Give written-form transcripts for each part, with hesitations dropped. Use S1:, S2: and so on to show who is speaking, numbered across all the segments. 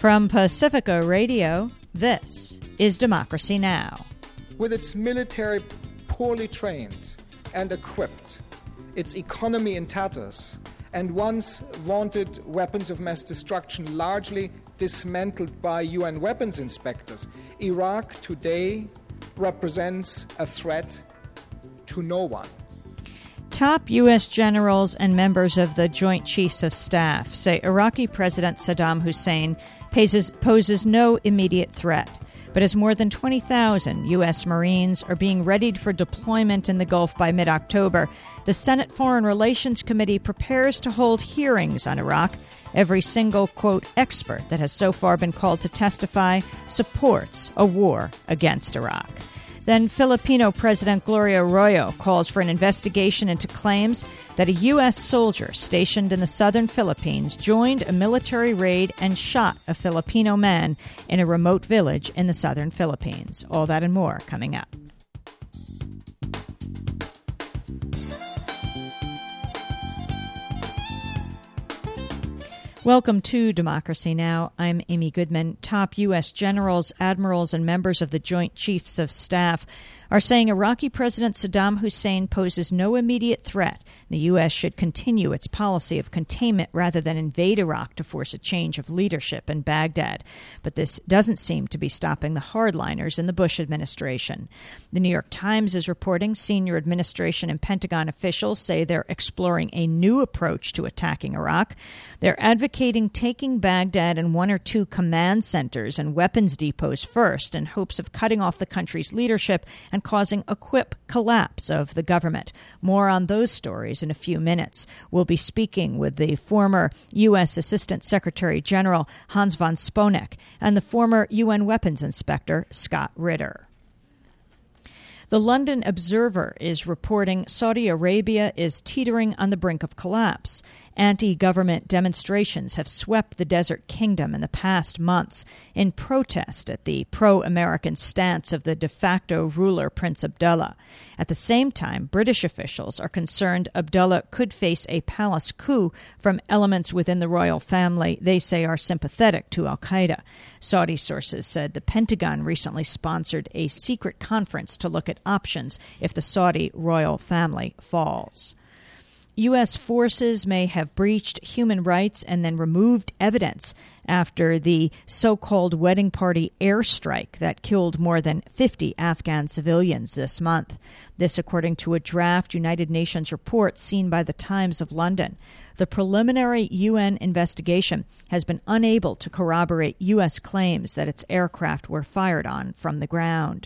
S1: From Pacifica Radio, this is Democracy Now!
S2: With its military poorly trained and equipped, its economy in tatters, and once vaunted weapons of mass destruction largely dismantled by UN weapons inspectors, Iraq today represents a threat to no one.
S1: Top U.S. generals and members of the Joint Chiefs of Staff say Iraqi President Saddam Hussein poses no immediate threat, but as more than 20,000 U.S. Marines are being readied for deployment in the Gulf by mid-October, the Senate Foreign Relations Committee prepares to hold hearings on Iraq. Every single, quote, expert that has so far been called to testify supports a war against Iraq. Then Filipino President Gloria Arroyo calls for an investigation into claims that a U.S. soldier stationed in the southern Philippines joined a military raid and shot a Filipino man in a remote village in the southern Philippines. All that and more coming up. Welcome to Democracy Now! I'm Amy Goodman. Top U.S. generals, admirals, and members of the Joint Chiefs of Staff are saying Iraqi President Saddam Hussein poses no immediate threat. The U.S. should continue its policy of containment rather than invade Iraq to force a change of leadership in Baghdad. But this doesn't seem to be stopping the hardliners in the Bush administration. The New York Times is reporting senior administration and Pentagon officials say they're exploring a new approach to attacking Iraq. They're advocating taking Baghdad and one or two command centers and weapons depots first in hopes of cutting off the country's leadership and causing a quick collapse of the government. More on those stories in a few minutes. We'll be speaking with the former U.S. Assistant Secretary General Hans von Sponeck and the former UN weapons inspector Scott Ritter. The London Observer is reporting Saudi Arabia is teetering on the brink of collapse. Anti-government demonstrations have swept the Desert Kingdom in the past months in protest at the pro-American stance of the de facto ruler Prince Abdullah. At the same time, British officials are concerned Abdullah could face a palace coup from elements within the royal family they say are sympathetic to al-Qaeda. Saudi sources said the Pentagon recently sponsored a secret conference to look at options if the Saudi royal family falls. U.S. forces may have breached human rights and then removed evidence after the so-called wedding party airstrike that killed more than 50 Afghan civilians this month. This according to a draft United Nations report seen by the Times of London. The preliminary UN investigation has been unable to corroborate U.S. claims that its aircraft were fired on from the ground.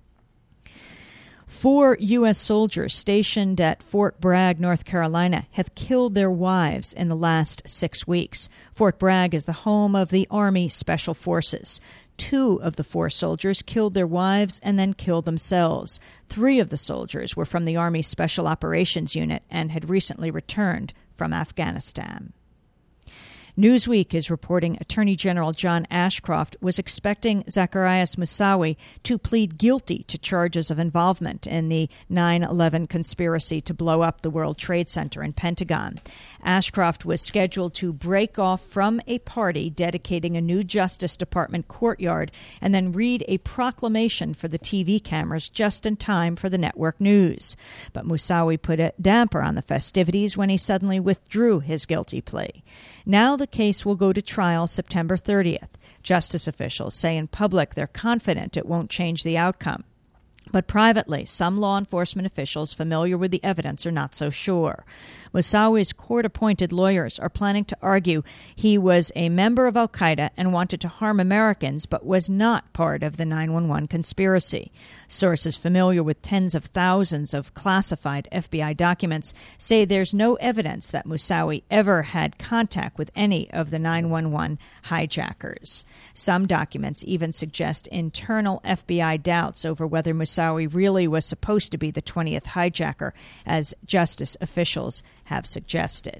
S1: 4 U.S. soldiers stationed at Fort Bragg, North Carolina, have killed their wives in the last 6 weeks. Fort Bragg is the home of the Army Special Forces. 2 of the 4 soldiers killed their wives and then killed themselves. 3 of the soldiers were from the Army Special Operations Unit and had recently returned from Afghanistan. Newsweek is reporting Attorney General John Ashcroft was expecting Zacarias Moussaoui to plead guilty to charges of involvement in the 9/11 conspiracy to blow up the World Trade Center and Pentagon. Ashcroft was scheduled to break off from a party dedicating a new Justice Department courtyard and then read a proclamation for the TV cameras just in time for the network news. But Moussaoui put a damper on the festivities when he suddenly withdrew his guilty plea. Now the case will go to trial September 30th. Justice officials say in public they're confident it won't change the outcome. But privately, some law enforcement officials familiar with the evidence are not so sure. Moussaoui's court-appointed lawyers are planning to argue he was a member of al-Qaeda and wanted to harm Americans, but was not part of the 9/11 conspiracy. Sources familiar with tens of thousands of classified FBI documents say there's no evidence that Moussaoui ever had contact with any of the 9/11 hijackers. Some documents even suggest internal FBI doubts over whether Moussaoui really was supposed to be the 20th hijacker, as justice officials have suggested.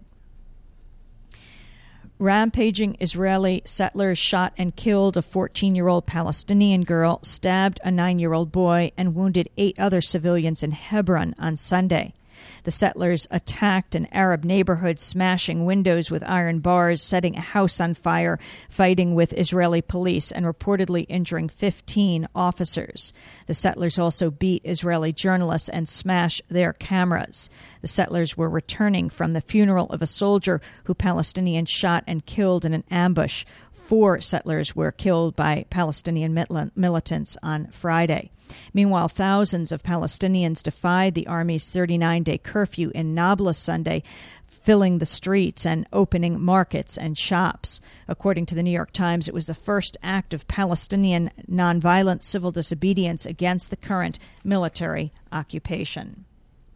S1: Rampaging Israeli settlers shot and killed a 14-year-old Palestinian girl, stabbed a 9-year-old boy, and wounded 8 other civilians in Hebron on Sunday. The settlers attacked an Arab neighborhood, smashing windows with iron bars, setting a house on fire, fighting with Israeli police, and reportedly injuring 15 officers. The settlers also beat Israeli journalists and smashed their cameras. The settlers were returning from the funeral of a soldier who Palestinians shot and killed in an ambush. 4 settlers were killed by Palestinian militants on Friday. Meanwhile, thousands of Palestinians defied the army's 39-day curfew in Nablus Sunday, filling the streets and opening markets and shops. According to the New York Times, it was the first act of Palestinian nonviolent civil disobedience against the current military occupation.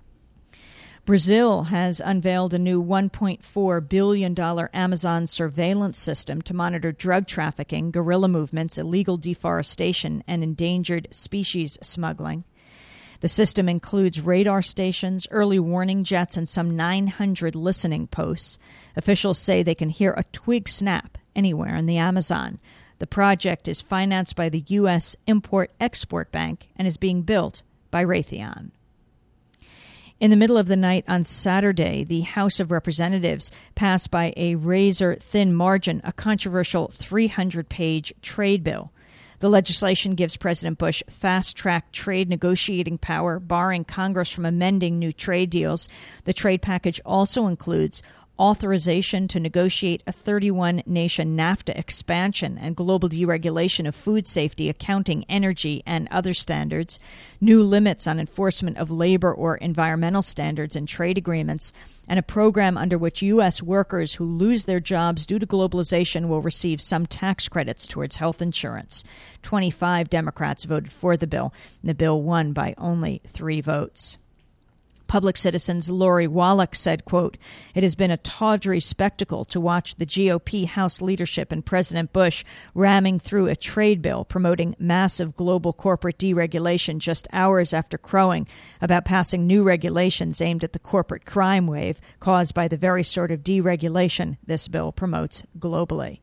S1: Brazil has unveiled a new $1.4 billion Amazon surveillance system to monitor drug trafficking, guerrilla movements, illegal deforestation, and endangered species smuggling. The system includes radar stations, early warning jets, and some 900 listening posts. Officials say they can hear a twig snap anywhere in the Amazon. The project is financed by the U.S. Import-Export Bank and is being built by Raytheon. In the middle of the night on Saturday, the House of Representatives passed by a razor-thin margin a controversial 300-page trade bill. The legislation gives President Bush fast-track trade negotiating power, barring Congress from amending new trade deals. The trade package also includes authorization to negotiate a 31-nation NAFTA expansion and global deregulation of food safety, accounting, energy, and other standards, new limits on enforcement of labor or environmental standards in trade agreements, and a program under which U.S. workers who lose their jobs due to globalization will receive some tax credits towards health insurance. 25 Democrats voted for the bill, and the bill won by only 3 votes. Public Citizen's Lori Wallach said, quote, "It has been a tawdry spectacle to watch the GOP House leadership and President Bush ramming through a trade bill promoting massive global corporate deregulation just hours after crowing about passing new regulations aimed at the corporate crime wave caused by the very sort of deregulation this bill promotes globally."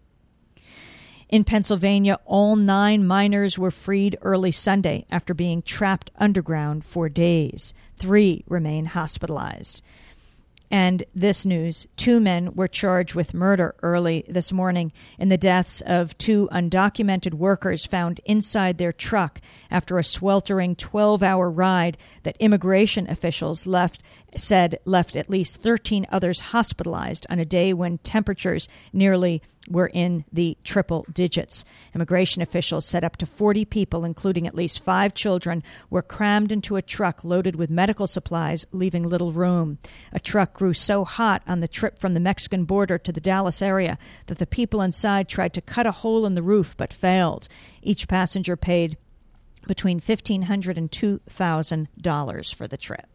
S1: In Pennsylvania, all 9 miners were freed early Sunday after being trapped underground for days. 3 remain hospitalized. And this news, 2 men were charged with murder early this morning in the deaths of 2 undocumented workers found inside their truck after a sweltering 12-hour ride that immigration officials left at least 13 others hospitalized on a day when temperatures nearly were in the triple digits. Immigration officials said up to 40 people, including at least 5 children, were crammed into a truck loaded with medical supplies, leaving little room. A truck grew so hot on the trip from the Mexican border to the Dallas area that the people inside tried to cut a hole in the roof but failed. Each passenger paid between $1,500 and $2,000 for the trip.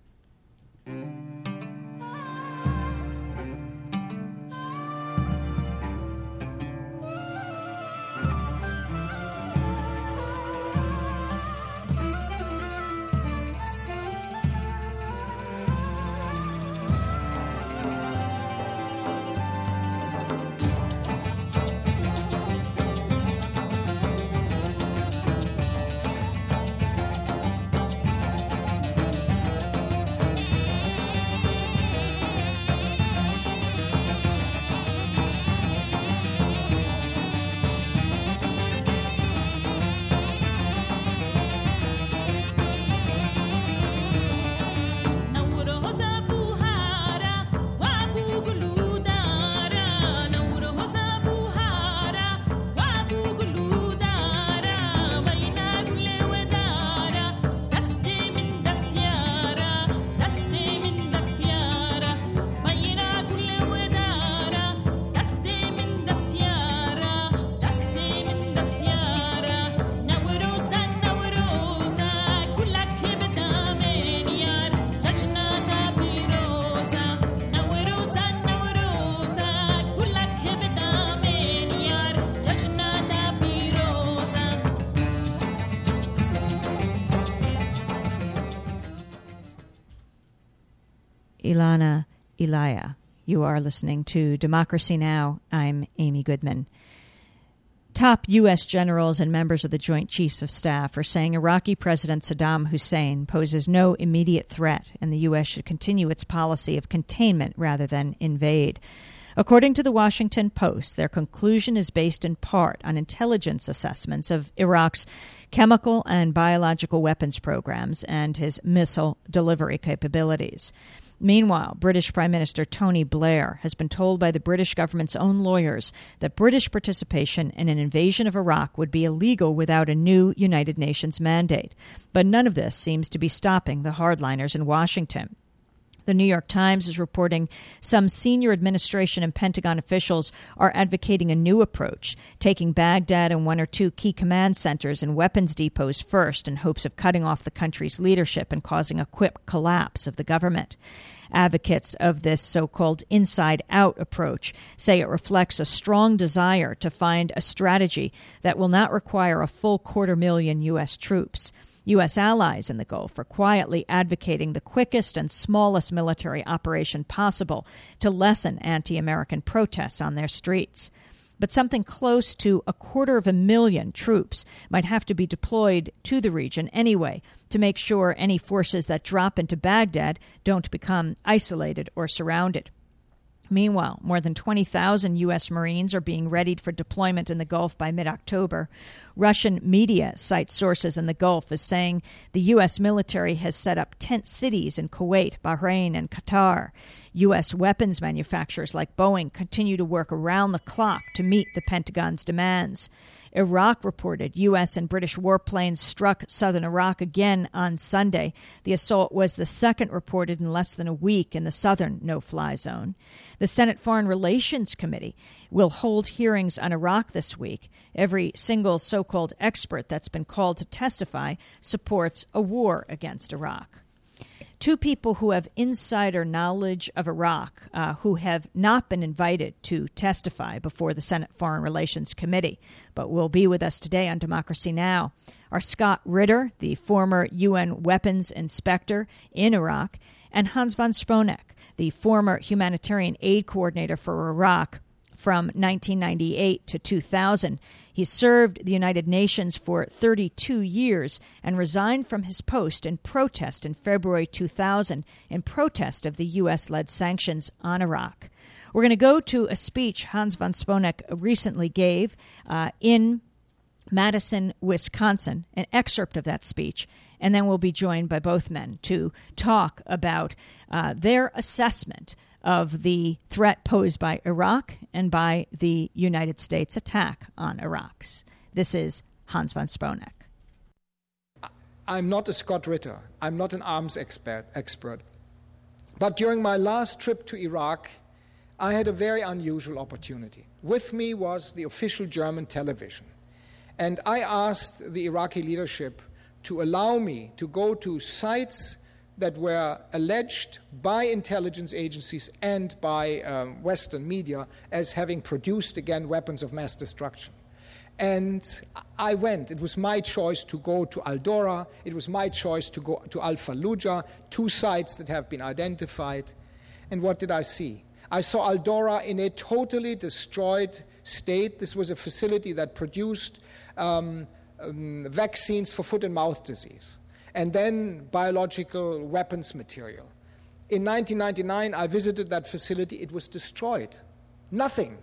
S1: Ilana Ilaya. You are listening to Democracy Now! I'm Amy Goodman. Top U.S. generals and members of the Joint Chiefs of Staff are saying Iraqi President Saddam Hussein poses no immediate threat, and the U.S. should continue its policy of containment rather than invade. According to the Washington Post, their conclusion is based in part on intelligence assessments of Iraq's chemical and biological weapons programs and his missile delivery capabilities. Meanwhile, British Prime Minister Tony Blair has been told by the British government's own lawyers that British participation in an invasion of Iraq would be illegal without a new United Nations mandate. But none of this seems to be stopping the hardliners in Washington. The New York Times is reporting some senior administration and Pentagon officials are advocating a new approach, taking Baghdad and one or two key command centers and weapons depots first in hopes of cutting off the country's leadership and causing a quick collapse of the government. Advocates of this so-called inside-out approach say it reflects a strong desire to find a strategy that will not require a full 250,000 U.S. troops. U.S. allies in the Gulf are quietly advocating the quickest and smallest military operation possible to lessen anti-American protests on their streets. But something close to 250,000 troops might have to be deployed to the region anyway to make sure any forces that drop into Baghdad don't become isolated or surrounded. Meanwhile, more than 20,000 U.S. Marines are being readied for deployment in the Gulf by mid-October. Russian media cites sources in the Gulf as saying the U.S. military has set up tent cities in Kuwait, Bahrain, and Qatar. U.S. weapons manufacturers like Boeing continue to work around the clock to meet the Pentagon's demands. Iraq reported U.S. and British warplanes struck southern Iraq again on Sunday. The assault was the second reported in less than a week in the southern no-fly zone. The Senate Foreign Relations Committee will hold hearings on Iraq this week. Every single so-called expert that's been called to testify supports a war against Iraq. Two people who have insider knowledge of Iraq who have not been invited to testify before the Senate Foreign Relations Committee, but will be with us today on Democracy Now! Are Scott Ritter, the former UN weapons inspector in Iraq, and Hans von Sponeck, the former humanitarian aid coordinator for Iraq from 1998 to 2000. He served the United Nations for 32 years and resigned from his post in protest in February 2000 in protest of the U.S.-led sanctions on Iraq. We're going to go to a speech Hans von Sponeck recently gave in Madison, Wisconsin, an excerpt of that speech, and then we'll be joined by both men to talk about their assessment of the threat posed by Iraq and by the United States attack on Iraq. This is Hans von Sponeck.
S2: I'm not a Scott Ritter. I'm not an arms expert. But during my last trip to Iraq, I had a very unusual opportunity. With me was the official German television. And I asked the Iraqi leadership to allow me to go to sites that were alleged by intelligence agencies and by Western media as having produced, again, weapons of mass destruction. And I went. It was my choice to go to Al-Dora. It was my choice to go to Al-Fallujah, two sites that have been identified. And what did I see? I saw Al-Dora in a totally destroyed state. This was a facility that produced vaccines for foot and mouth disease, and then biological weapons material. In 1999, I visited that facility. It was destroyed. Nothing.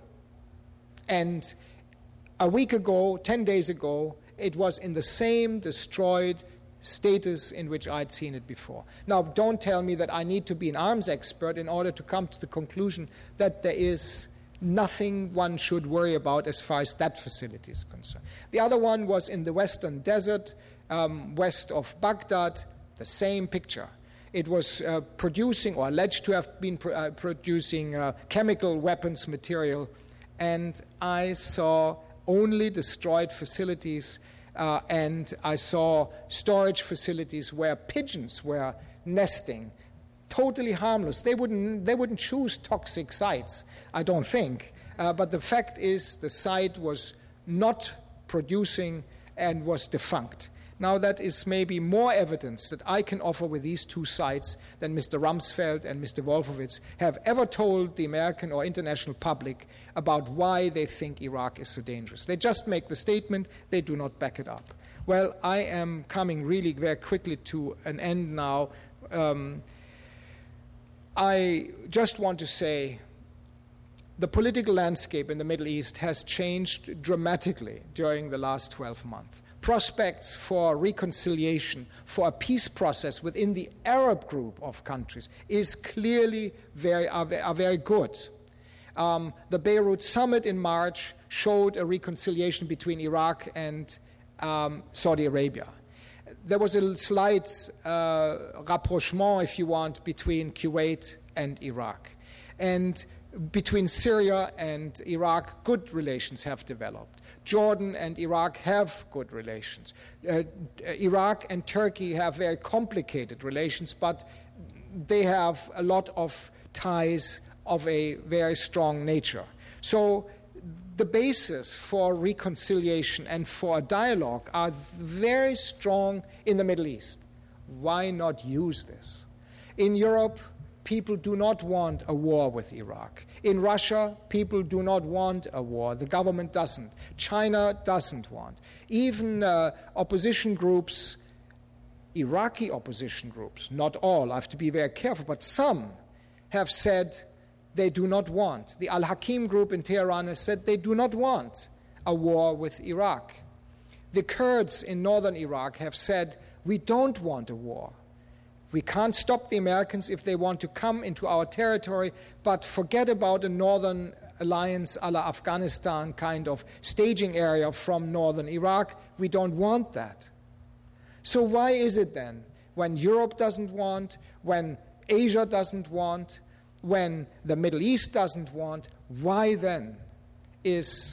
S2: And a week ago, 10 days ago, it was in the same destroyed status in which I'd seen it before. Now, don't tell me that I need to be an arms expert in order to come to the conclusion that there is nothing one should worry about as far as that facility is concerned. The other one was in the Western Desert, west of Baghdad, the same picture. It was producing, or alleged to have been producing, chemical weapons material, and I saw only destroyed facilities, and I saw storage facilities where pigeons were nesting, totally harmless. They wouldn't choose toxic sites, I don't think. But the fact is the site was not producing and was defunct. Now that is maybe more evidence that I can offer with these two sides than Mr. Rumsfeld and Mr. Wolfowitz have ever told the American or international public about why they think Iraq is so dangerous. They just make the statement, they do not back it up. Well, I am coming really very quickly to an end now. I just want to say the political landscape in the Middle East has changed dramatically during the last 12 months. Prospects for reconciliation, for a peace process within the Arab group of countries is clearly are very good. The Beirut summit in March showed a reconciliation between Iraq and Saudi Arabia. There was a slight rapprochement, if you want, between Kuwait and Iraq. And between Syria and Iraq, good relations have developed. Jordan and Iraq have good relations. Iraq and Turkey have very complicated relations, but they have a lot of ties of a very strong nature. So the basis for reconciliation and for a dialogue are very strong in the Middle East. Why not use this? In Europe, people do not want a war with Iraq. In Russia, people do not want a war. The government doesn't. China doesn't want. Even opposition groups, Iraqi opposition groups, not all, I have to be very careful, but some have said they do not want. The Al-Hakim group in Tehran has said they do not want a war with Iraq. The Kurds in northern Iraq have said, we don't want a war. We can't stop the Americans if they want to come into our territory, but forget about a northern alliance a la Afghanistan kind of staging area from northern Iraq. We don't want that. So why is it then, when Europe doesn't want, when Asia doesn't want, when the Middle East doesn't want, why then is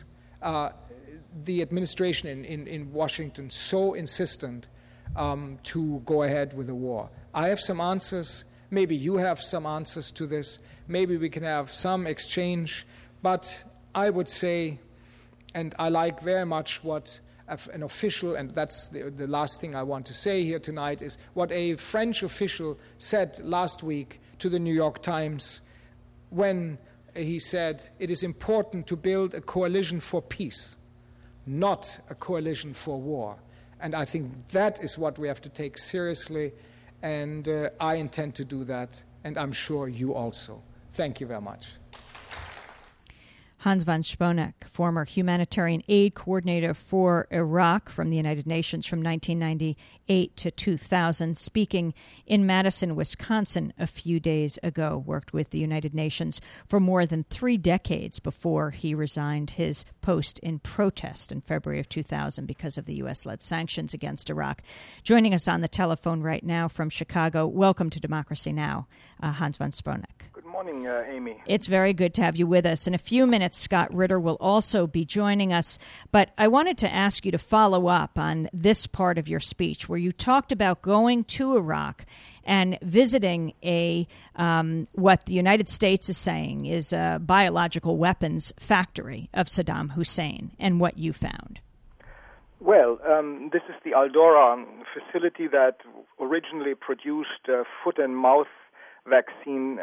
S2: the administration in Washington so insistent to go ahead with a war? I have some answers. Maybe you have some answers to this. Maybe we can have some exchange. But I would say, and I like very much what an official, and that's the last thing I want to say here tonight, is what a French official said last week to the New York Times when he said, it is important to build a coalition for peace, not a coalition for war. And I think that is what we have to take seriously. And I intend to do that, and I'm sure you also. Thank you very much.
S1: Hans von Sponeck, former humanitarian aid coordinator for Iraq from the United Nations from 1998 to 2000, speaking in Madison, Wisconsin a few days ago, worked with the United Nations for more than 3 decades before he resigned his post in protest in February of 2000 because of the U.S.-led sanctions against Iraq. Joining us on the telephone right now from Chicago, welcome to Democracy Now!, Hans von Sponeck.
S3: Good morning, Amy.
S1: It's very good to have you with us. In a few minutes, Scott Ritter will also be joining us. But I wanted to ask you to follow up on this part of your speech where you talked about going to Iraq and visiting what the United States is saying is a biological weapons factory of Saddam Hussein, and what you found.
S3: Well, this is the Al-Dora facility that originally produced foot and mouth vaccines.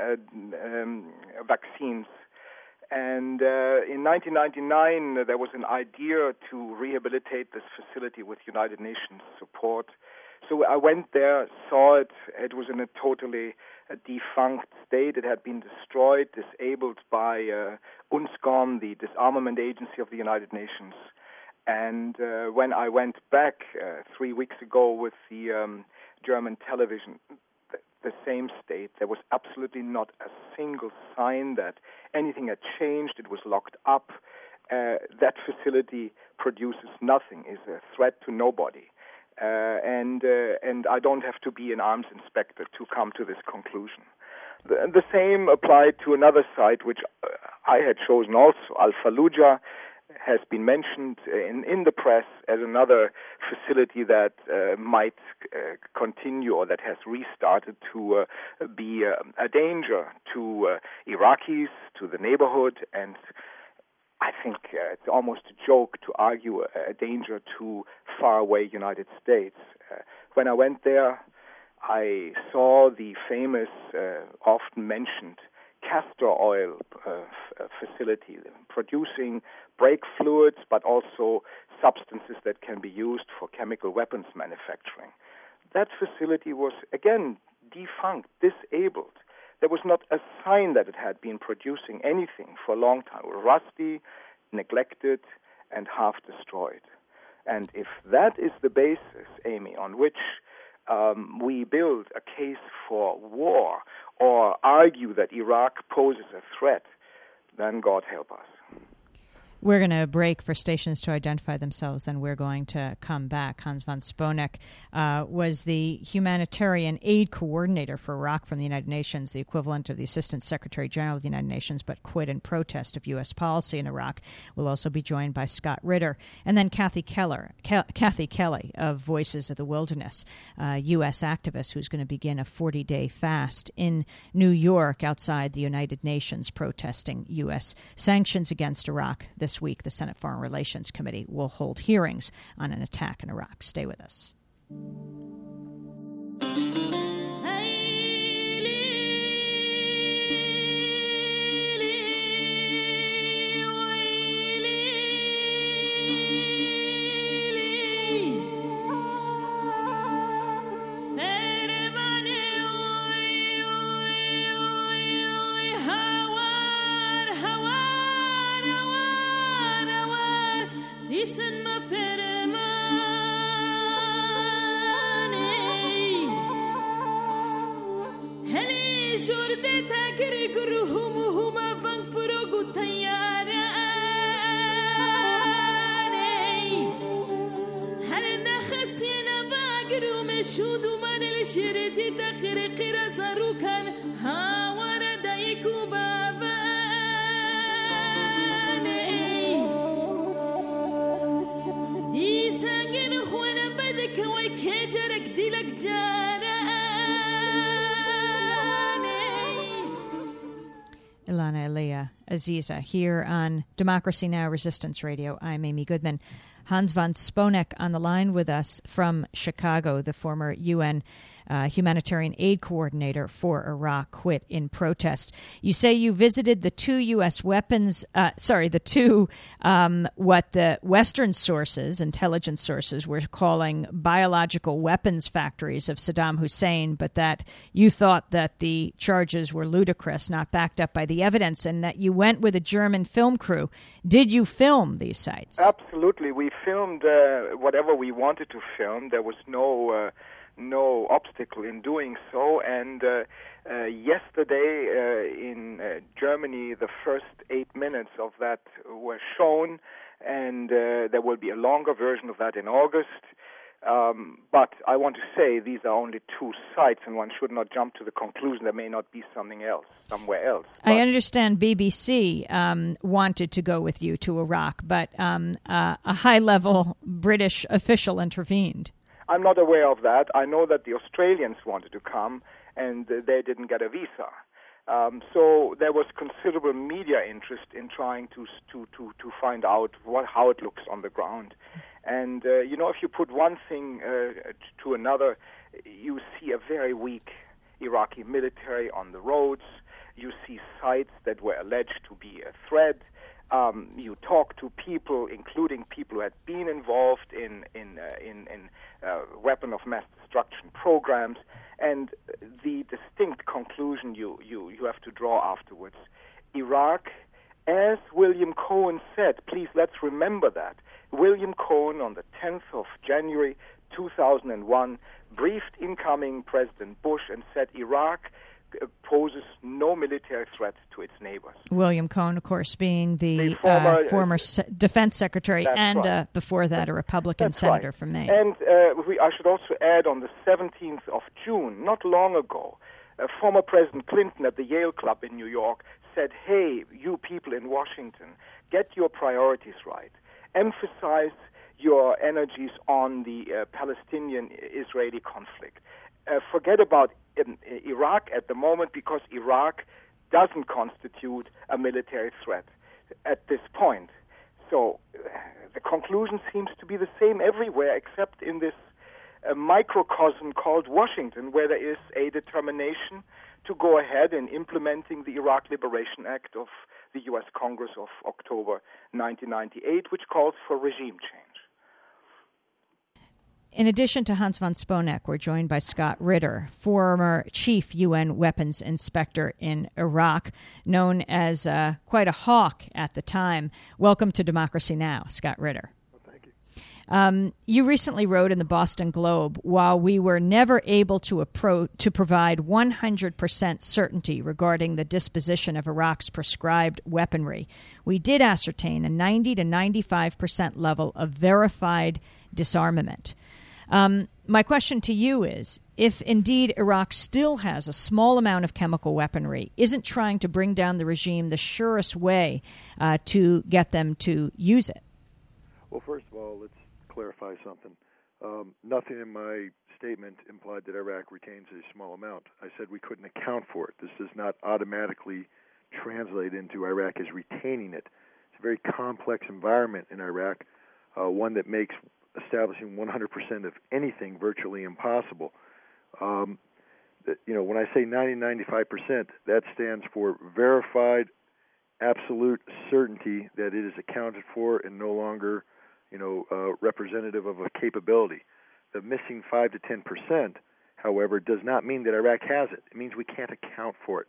S3: And in 1999, there was an idea to rehabilitate this facility with United Nations support. So I went there, saw it. It was in a totally defunct state. It had been destroyed, disabled by UNSCOM, the disarmament agency of the United Nations. And when I went back 3 weeks ago with the German television, the same state, there was absolutely not a single sign that anything had changed. It was locked up. That facility produces nothing, is a threat to nobody. And I don't have to be an arms inspector to come to this conclusion. The same applied to another site, which I had chosen also, Al-Fallujah, has been mentioned in the press as another facility that might continue or that has restarted to be a danger to Iraqis, to the neighborhood. And I think it's almost a joke to argue a danger to faraway United States. When I went there, I saw the famous, often mentioned castor oil facility, producing brake fluids, but also substances that can be used for chemical weapons manufacturing. That facility was, again, defunct, disabled. There was not a sign that it had been producing anything for a long time. It was rusty, neglected, and half destroyed. And if that is the basis, Amy, on which we build a case for war or argue that Iraq poses a threat, then God help us.
S1: We're going to break for stations to identify themselves, and we're going to come back. Hans von Sponeck was the humanitarian aid coordinator for Iraq from the United Nations, the equivalent of the Assistant Secretary General of the United Nations, but quit in protest of U.S. policy in Iraq. We'll also be joined by Scott Ritter, and then Kathy Kelly of Voices of the Wilderness, U.S. activist who's going to begin a 40-day fast in New York outside the United Nations protesting U.S. sanctions against Iraq. This week, the Senate Foreign Relations Committee will hold hearings on an attack in Iraq. Stay with us.
S4: Listen, my Heli jurde takir guruhum huma fang furugu tayara Hal nakhstina bagru meshudu man al-shirdi takir qira zarukan hawara daiku bava
S1: Ilana Elia Aziza here on Democracy Now! Resistance Radio. I'm Amy Goodman. Hans von Sponeck on the line with us from Chicago, the former UN humanitarian aid coordinator for Iraq, quit in protest. You say you visited the two U.S. weapons, what the Western sources, intelligence sources, were calling biological weapons factories of Saddam Hussein, but that you thought that the charges were ludicrous, not backed up by the evidence, and that you went with a German film crew. Did you film these sites?
S3: Absolutely. We filmed whatever we wanted to film. There was no obstacle in doing so. And yesterday in Germany, the first 8 minutes of that were shown, and there will be a longer version of that in August. But I want to say these are only two sites, and one should not jump to the conclusion there may not be something else, somewhere else.
S1: I understand BBC wanted to go with you to Iraq, but a high-level British official intervened.
S3: I'm not aware of that. I know that the Australians wanted to come, and they didn't get a visa. So there was considerable media interest in trying to find out how it looks on the ground. And, if you put one thing to another, you see a very weak Iraqi military on the roads. You see sites that were alleged to be a threat. You talk to people, including people who had been involved in weapon of mass destruction programs, and the distinct conclusion you have to draw afterwards. Iraq, as William Cohen said, please let's remember that. William Cohen on the 10th of January 2001 briefed incoming President Bush and said Iraq poses no military threat to its neighbors.
S1: William Cohen, of course, being the former defense secretary and right. Before that a Republican senator
S3: right.
S1: from Maine.
S3: And I should also add on the 17th of June, not long ago, former President Clinton at the Yale Club in New York said, hey, you people in Washington, get your priorities right. Emphasize your energies on the Palestinian-Israeli conflict. Forget about Iraq at the moment because Iraq doesn't constitute a military threat at this point. conclusion seems to be the same everywhere, except in this microcosm called Washington, where there is a determination to go ahead in implementing the Iraq Liberation Act of the U.S. Congress of October 1998, which calls for regime change.
S1: In addition to Hans von Sponeck, we're joined by Scott Ritter, former chief UN weapons inspector in Iraq, known as quite a hawk at the time. Welcome to Democracy Now!, Scott Ritter.
S5: Well, thank you.
S1: You recently wrote in the Boston Globe, while we were never able to provide 100% certainty regarding the disposition of Iraq's prescribed weaponry, we did ascertain a 90 to 95% level of verified disarmament. My question to you is, if indeed Iraq still has a small amount of chemical weaponry, isn't trying to bring down the regime the surest way to get them to use it?
S5: Well, first of all, let's clarify something. Nothing in my statement implied that Iraq retains a small amount. I said we couldn't account for it. This does not automatically translate into Iraq as retaining it. It's a very complex environment in Iraq, one that makes establishing 100% of anything virtually impossible. When I say 90-95%, that stands for verified, absolute certainty that it is accounted for and no longer, representative of a capability. The missing 5 to 10%, however, does not mean that Iraq has it. It means we can't account for it.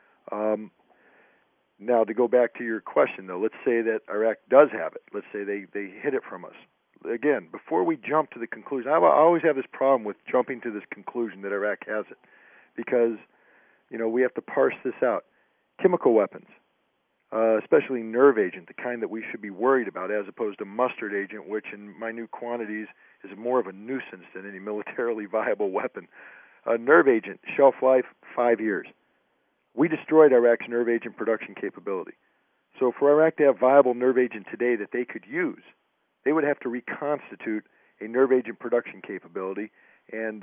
S5: Now, to go back to your question, though, let's say that Iraq does have it. Let's say they hid it from us. Again, before we jump to the conclusion, I always have this problem with jumping to this conclusion that Iraq has it, because, we have to parse this out. Chemical weapons, especially nerve agent, the kind that we should be worried about, as opposed to mustard agent, which in minute quantities is more of a nuisance than any militarily viable weapon. Nerve agent, shelf life, 5 years. We destroyed Iraq's nerve agent production capability. So for Iraq to have viable nerve agent today that they could use, they would have to reconstitute a nerve agent production capability. And,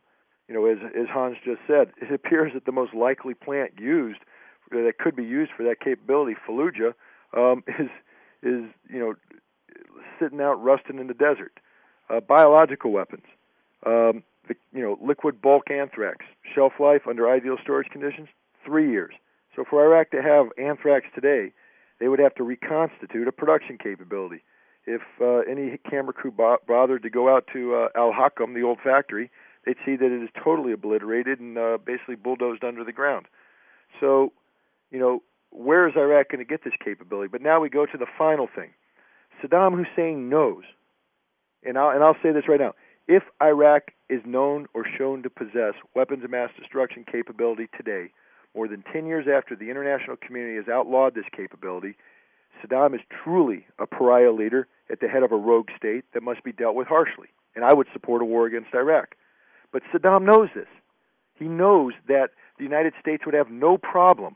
S5: as Hans just said, it appears that the most likely plant used that could be used for that capability, Fallujah, is sitting out rusting in the desert. Biological weapons, liquid bulk anthrax, shelf life under ideal storage conditions, 3 years. So for Iraq to have anthrax today, they would have to reconstitute a production capability. If any camera crew bothered to go out to Al-Hakam, the old factory, they'd see that it is totally obliterated and basically bulldozed under the ground. So, where is Iraq going to get this capability? But now we go to the final thing. Saddam Hussein knows, and I'll say this right now, if Iraq is known or shown to possess weapons of mass destruction capability today, more than 10 years after the international community has outlawed this capability, Saddam is truly a pariah leader at the head of a rogue state that must be dealt with harshly. And I would support a war against Iraq. But Saddam knows this. He knows that the United States would have no problem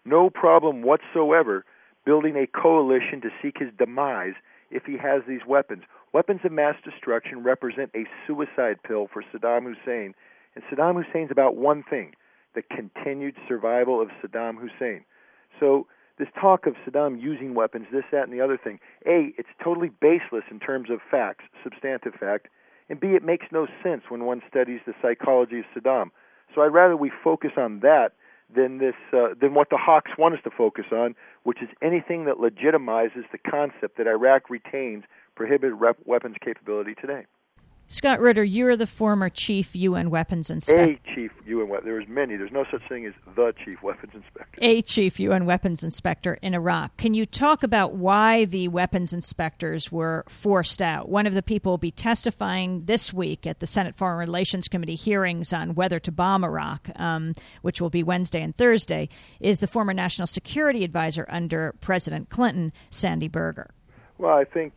S5: whatsoever building a coalition to seek his demise if he has these weapons. Weapons of mass destruction represent a suicide pill for Saddam Hussein. And Saddam Hussein's about one thing, the continued survival of Saddam Hussein. So this talk of Saddam using weapons, this, that, and the other thing, A, it's totally baseless in terms of facts, substantive fact, and B, it makes no sense when one studies the psychology of Saddam. So I'd rather we focus on that than what the hawks want us to focus on, which is anything that legitimizes the concept that Iraq retains prohibited weapons capability today.
S1: Scott Ritter, you're the former chief UN weapons inspector.
S5: A chief UN weapons. There's many. There's no such thing as the chief weapons inspector.
S1: A chief UN weapons inspector in Iraq. Can you talk about why the weapons inspectors were forced out? One of the people will be testifying this week at the Senate Foreign Relations Committee hearings on whether to bomb Iraq, which will be Wednesday and Thursday, is the former national security advisor under President Clinton, Sandy Berger.
S5: Well, I think,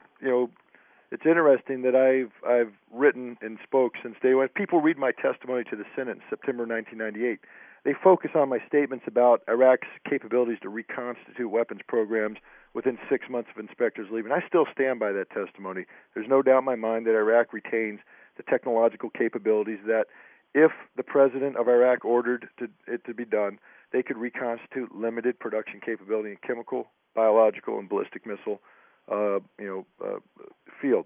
S5: it's interesting that I've written and spoke since day one. People read my testimony to the Senate in September 1998. They focus on my statements about Iraq's capabilities to reconstitute weapons programs within 6 months of inspectors leaving. I still stand by that testimony. There's no doubt in my mind that Iraq retains the technological capabilities that, if the president of Iraq ordered it to be done, they could reconstitute limited production capability in chemical, biological, and ballistic missile fields.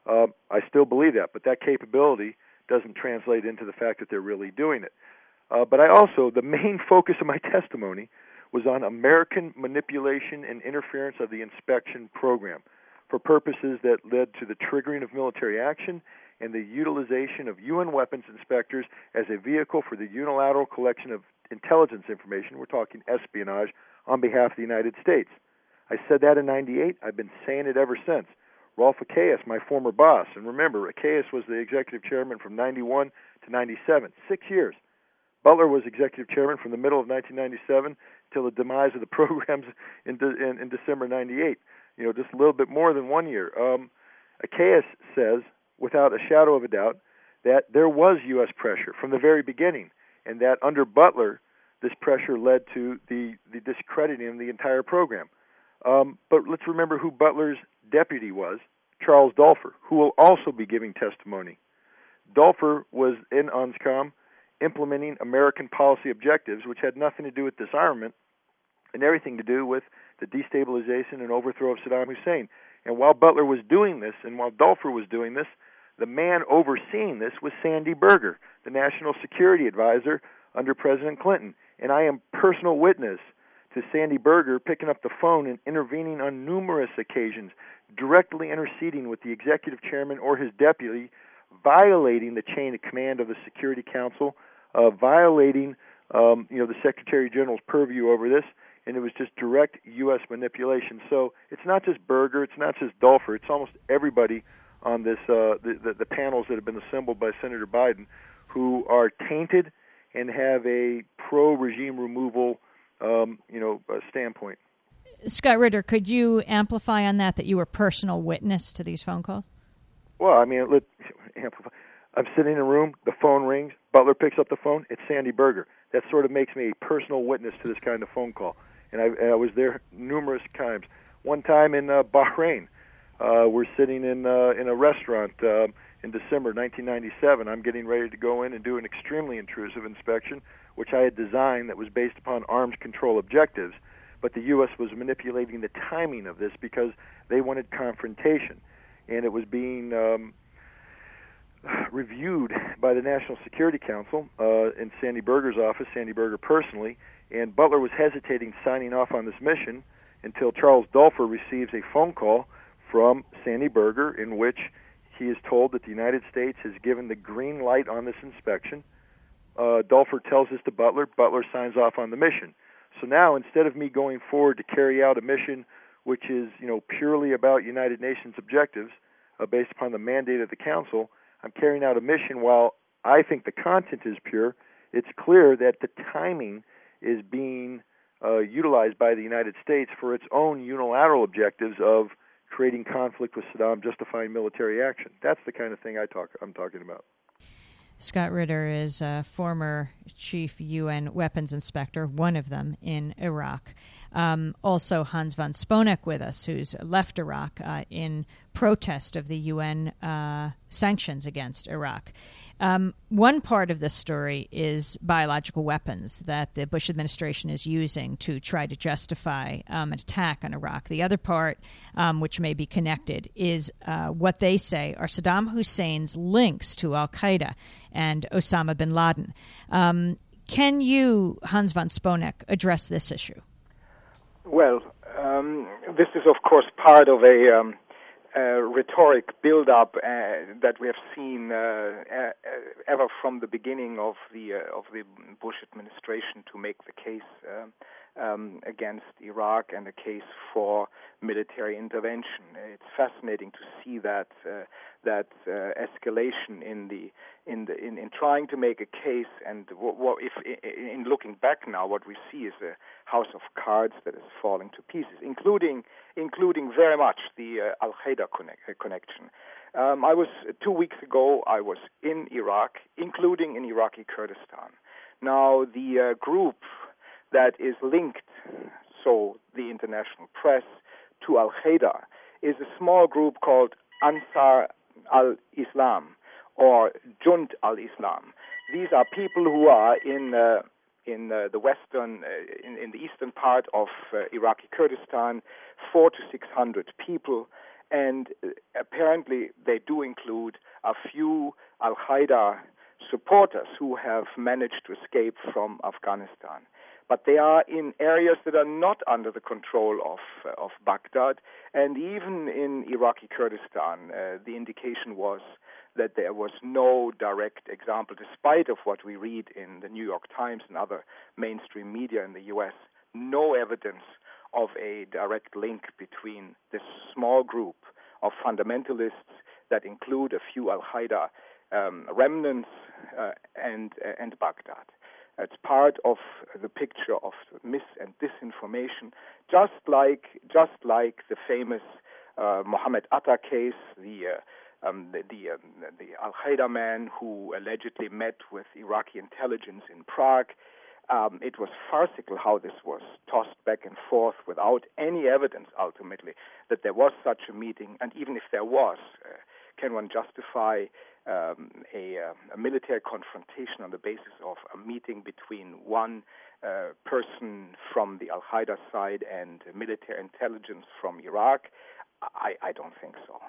S5: I still believe that, but that capability doesn't translate into the fact that they're really doing it. But the main focus of my testimony was on American manipulation and interference of the inspection program for purposes that led to the triggering of military action and the utilization of UN weapons inspectors as a vehicle for the unilateral collection of intelligence information, we're talking espionage, on behalf of the United States. I said that in 98. I've been saying it ever since. Rolf Achaeus, my former boss, and remember, Achaeus was the executive chairman from 91 to 97, 6 years. Butler was executive chairman from the middle of 1997 till the demise of the programs in December 98. Just a little bit more than 1 year. Achaeus says, without a shadow of a doubt, that there was U.S. pressure from the very beginning, and that under Butler, this pressure led to the discrediting of the entire program. But let's remember who Butler's deputy was, Charles Daulfer, who will also be giving testimony. Daulfer was in UNSCOM implementing American policy objectives, which had nothing to do with disarmament and everything to do with the destabilization and overthrow of Saddam Hussein. And while Butler was doing this, and while Daulfer was doing this, the man overseeing this was Sandy Berger, the National Security Advisor under President Clinton. And I am personal witness to Sandy Berger picking up the phone and intervening on numerous occasions, directly interceding with the executive chairman or his deputy, violating the chain of command of the Security Council, violating the Secretary General's purview over this, and it was just direct U.S. manipulation. So it's not just Berger, it's not just Daulfer, it's almost everybody on this the panels that have been assembled by Senator Biden who are tainted and have a pro-regime removal standpoint.
S1: Scott Ritter, could you amplify on that you were personal witness to these phone calls?
S5: Well, I mean, let's amplify. I'm sitting in a room, the phone rings, Butler picks up the phone, it's Sandy Berger. That sort of makes me a personal witness to this kind of phone call. And I was there numerous times. One time in Bahrain, we're sitting in a restaurant in December 1997. I'm getting ready to go in and do an extremely intrusive inspection, which I had designed that was based upon arms control objectives. But the U.S. was manipulating the timing of this because they wanted confrontation. And it was being reviewed by the National Security Council in Sandy Berger's office, Sandy Berger personally, and Butler was hesitating signing off on this mission until Charles Daulfer receives a phone call from Sandy Berger in which he is told that the United States has given the green light on this inspection. Daulfer tells this to Butler. Butler signs off on the mission. So now, instead of me going forward to carry out a mission which is, purely about United Nations objectives based upon the mandate of the Council, I'm carrying out a mission while I think the content is pure. It's clear that the timing is being utilized by the United States for its own unilateral objectives of creating conflict with Saddam, justifying military action. That's the kind of thing I'm talking about.
S1: Scott Ritter is a former chief UN weapons inspector, one of them in Iraq. Also, Hans von Sponeck with us, who's left Iraq in protest of the UN sanctions against Iraq. One part of this story is biological weapons that the Bush administration is using to try to justify an attack on Iraq. The other part, which may be connected, is what they say are Saddam Hussein's links to al-Qaeda and Osama bin Laden. Can you, Hans von Sponeck, address this issue?
S3: Well, this is, of course, part of a rhetoric build-up that we have seen ever from the beginning of the Bush administration to make the case against Iraq and a case for military intervention. It's fascinating to see that escalation in trying to make a case, and in looking back now, what we see is a house of cards that is falling to pieces, including very much the Al-Qaeda connection. 2 weeks ago, I was in Iraq, including in Iraqi Kurdistan. Now, the group that is linked, so the international press, to Al-Qaeda is a small group called Ansar al-Islam or Jund al-Islam. These are people who are in in the western, in the eastern part of Iraqi Kurdistan, 400 to 600 people, and apparently they do include a few Al-Qaeda supporters who have managed to escape from Afghanistan. But they are in areas that are not under the control of Baghdad, and even in Iraqi Kurdistan, the indication was that there was no direct example, despite of what we read in the New York Times and other mainstream media in the U.S., no evidence of a direct link between this small group of fundamentalists that include a few Al-Qaeda remnants and Baghdad. It's part of the picture of mis- and disinformation, just like the famous Mohammed Atta case, the Al-Qaeda man who allegedly met with Iraqi intelligence in Prague. It was farcical how this was tossed back and forth without any evidence, ultimately, that there was such a meeting. And even if there was, can one justify a military confrontation on the basis of a meeting between one person from the Al-Qaeda side and military intelligence from Iraq? I don't think so.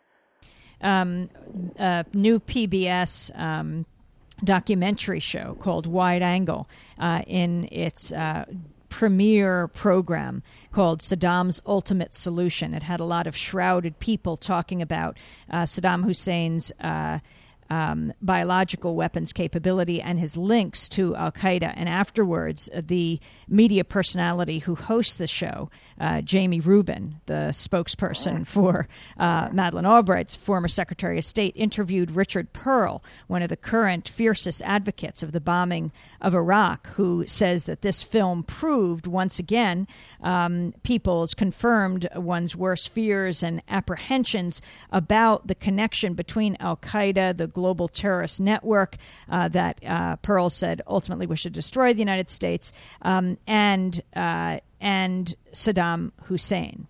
S1: New PBS documentary show called Wide Angle in its premiere program called Saddam's Ultimate Solution. It had a lot of shrouded people talking about Saddam Hussein's biological weapons capability and his links to Al-Qaeda. And afterwards, the media personality who hosts the show, Jamie Rubin, the spokesperson for Madeleine Albright's former Secretary of State, interviewed Richard Pearl, one of the current fiercest advocates of the bombing of Iraq, who says that this film proved once again people's confirmed one's worst fears and apprehensions about the connection between Al-Qaeda, the global terrorist network that Pearl said ultimately wished to destroy the United States, and Saddam Hussein.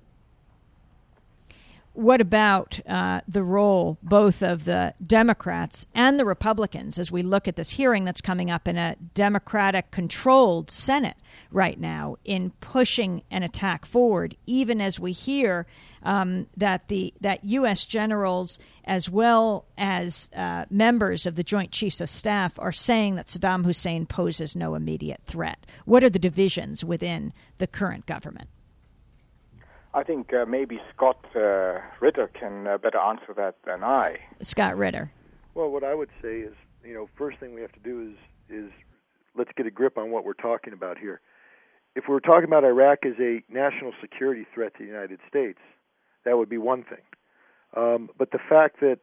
S1: What about the role both of the Democrats and the Republicans as we look at this hearing that's coming up in a Democratic-controlled Senate right now in pushing an attack forward, even as we hear that U.S. generals as well as members of the Joint Chiefs of Staff are saying that Saddam Hussein poses no immediate threat? What are the divisions within the current government?
S3: I think maybe Scott Ritter can better answer that than I.
S1: Scott Ritter.
S5: Well, what I would say is, first thing we have to do is let's get a grip on what we're talking about here. If we're talking about Iraq as a national security threat to the United States, that would be one thing. But the fact that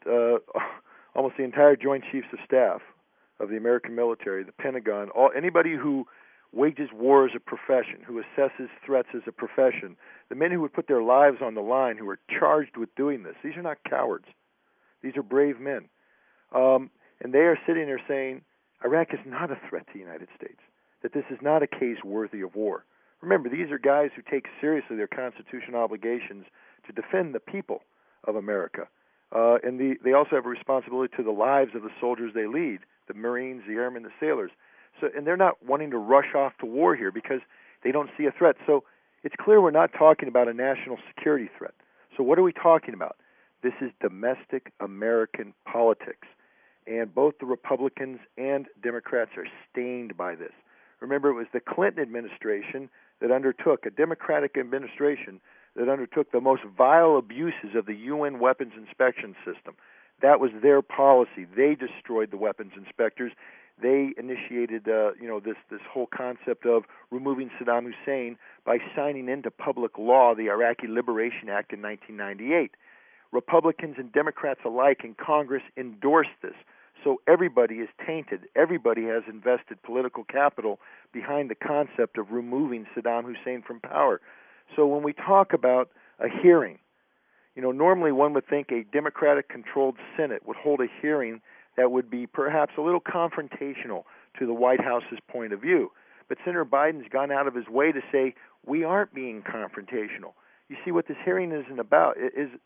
S5: almost the entire Joint Chiefs of Staff of the American military, the Pentagon, anybody who wages war as a profession, who assesses threats as a profession, the men who would put their lives on the line, who are charged with doing this, these are not cowards. These are brave men. And they are sitting there saying, Iraq is not a threat to the United States, that this is not a case worthy of war. Remember, these are guys who take seriously their constitutional obligations to defend the people of America. And they also have a responsibility to the lives of the soldiers they lead, the Marines, the airmen, the sailors. And they're not wanting to rush off to war here because they don't see a threat. So it's clear we're not talking about a national security threat. So what are we talking about? This is domestic American politics. And both the Republicans and Democrats are stained by this. Remember, it was the Clinton administration that undertook, a Democratic administration, that undertook the most vile abuses of the UN weapons inspection system. That was their policy. They destroyed the weapons inspectors. They initiated, this whole concept of removing Saddam Hussein by signing into public law the Iraqi Liberation Act in 1998. Republicans and Democrats alike in Congress endorsed this. So everybody is tainted. Everybody has invested political capital behind the concept of removing Saddam Hussein from power. So when we talk about a hearing, normally one would think a Democratic-controlled Senate would hold a hearing that would be perhaps a little confrontational to the White House's point of view. But Senator Biden's gone out of his way to say, we aren't being confrontational. You see, what this hearing is about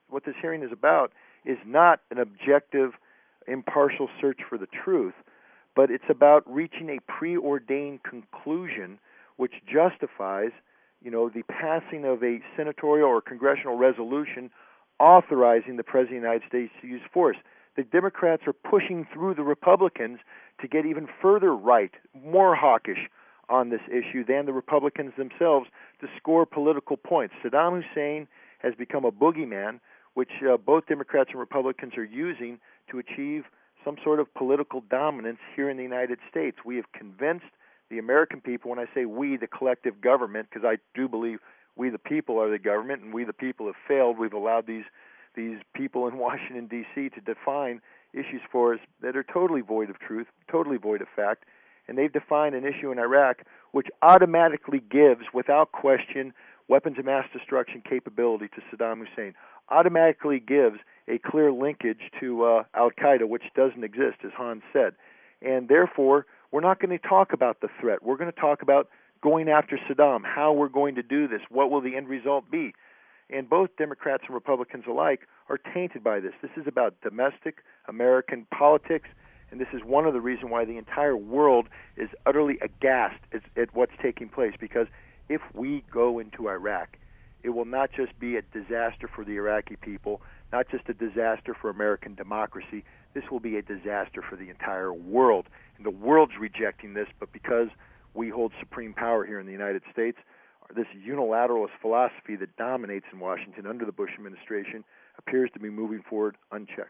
S5: is not an objective, impartial search for the truth, but it's about reaching a preordained conclusion which justifies, the passing of a senatorial or congressional resolution authorizing the President of the United States to use force. The Democrats are pushing through the Republicans to get even further right, more hawkish on this issue than the Republicans themselves to score political points. Saddam Hussein has become a boogeyman, which both Democrats and Republicans are using to achieve some sort of political dominance here in the United States. We have convinced the American people, when I say we, the collective government, because I do believe we the people are the government, and we the people have failed. We've allowed these people in Washington, D.C. to define issues for us that are totally void of truth, totally void of fact, and they've defined an issue in Iraq which automatically gives, without question, weapons of mass destruction capability to Saddam Hussein, automatically gives a clear linkage to al-Qaeda, which doesn't exist, as Hans said. And therefore, we're not going to talk about the threat. We're going to talk about going after Saddam, how we're going to do this, what will the end result be. And both Democrats and Republicans alike are tainted by this. This is about domestic American politics, and this is one of the reasons why the entire world is utterly aghast at what's taking place, because if we go into Iraq, it will not just be a disaster for the Iraqi people, not just a disaster for American democracy. This will be a disaster for the entire world. And the world's rejecting this, but because we hold supreme power here in the United States, this unilateralist philosophy that dominates in Washington under the Bush administration appears to be moving forward unchecked.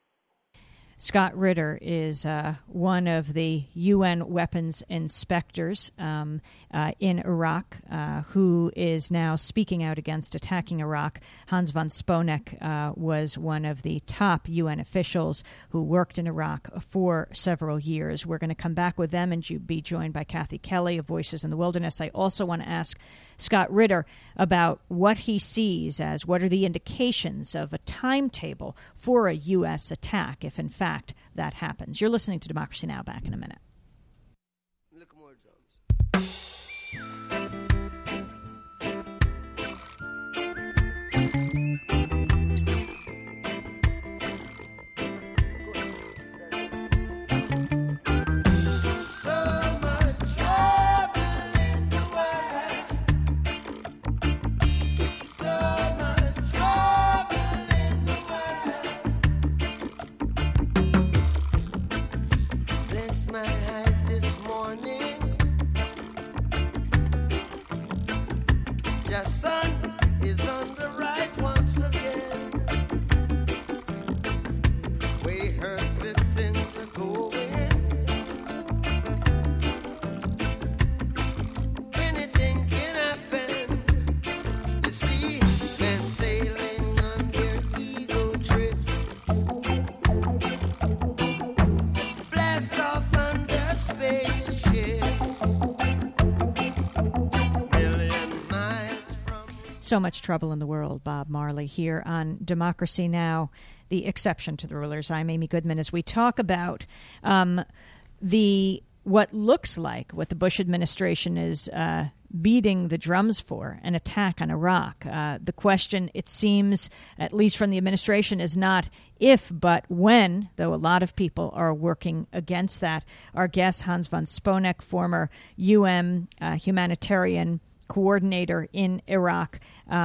S1: Scott Ritter is one of the UN weapons inspectors in Iraq who is now speaking out against attacking Iraq. Hans von Sponeck was one of the top UN officials who worked in Iraq for several years. We're going to come back with them and be joined by Kathy Kelly of Voices in the Wilderness. I also want to ask Scott Ritter about what he sees as what are the indications of a timetable for a U.S. attack, if in fact that happens. You're listening to Democracy Now! Back in a minute.
S6: Look more drums.
S1: So much trouble in the world. Bob Marley here on Democracy Now!, the exception to the rulers. I'm Amy Goodman. As we talk about what looks like what the Bush administration is beating the drums for, an attack on Iraq. The question, it seems, at least from the administration, is not if, but when, though a lot of people are working against that. Our guest, Hans von Sponeck, former UN humanitarian coordinator in Iraq,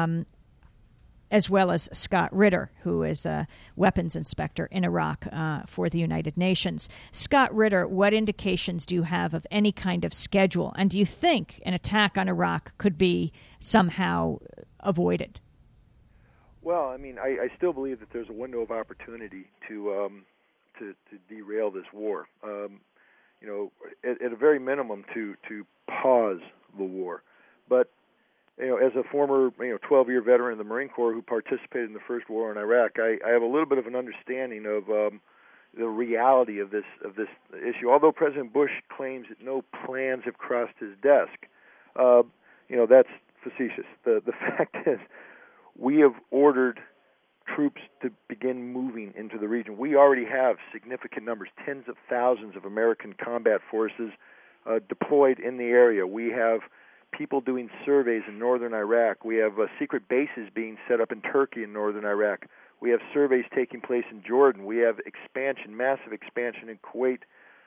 S1: as well as Scott Ritter, who is a weapons inspector in Iraq for the United Nations. Scott Ritter, what indications do you have of any kind of schedule? And do you think an attack on Iraq could be somehow avoided?
S5: Well, I mean, I still believe that there's a window of opportunity to derail this war. At a very minimum, to pause the war. But as a former 12-year veteran of the Marine Corps who participated in the first war in Iraq, I have a little bit of an understanding of the reality of this issue. Although President Bush claims that no plans have crossed his desk, that's facetious. The fact is, we have ordered troops to begin moving into the region. We already have significant numbers, tens of thousands of American combat forces deployed in the area. We have people doing surveys in northern Iraq. We have secret bases being set up in Turkey and northern Iraq. We have surveys taking place in Jordan. We have expansion, massive expansion in Kuwait,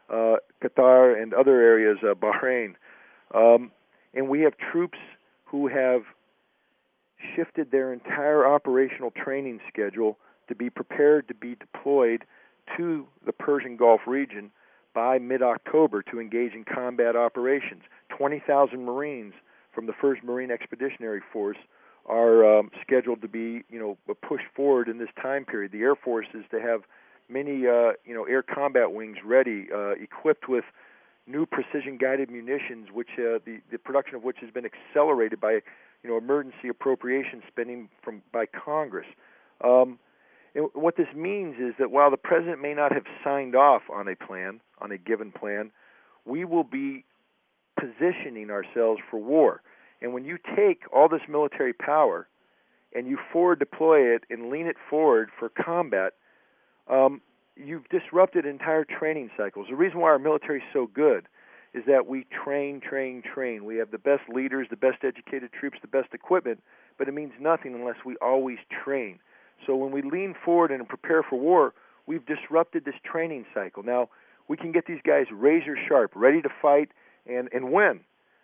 S5: Qatar and other areas, Bahrain. And we have troops who have shifted their entire operational training schedule to be prepared to be deployed to the Persian Gulf region by mid-October to engage in combat operations. 20,000 Marines from the 1st Marine Expeditionary Force are scheduled to be, pushed forward in this time period. The Air Force is to have many, air combat wings ready, equipped with new precision-guided munitions, which the production of which has been accelerated by, emergency appropriation spending by Congress. And what this means is that while the president may not have signed off on a given plan, we will be positioning ourselves for war. And when you take all this military power and you forward deploy it and lean it forward for combat, you've disrupted entire training cycles. The reason why our military is so good is that we train. We have the best leaders, the best educated troops, the best equipment, but it means nothing unless we always train. So when we lean forward and prepare for war, we've disrupted this training cycle. Now, we can get these guys razor sharp, ready to fight and win.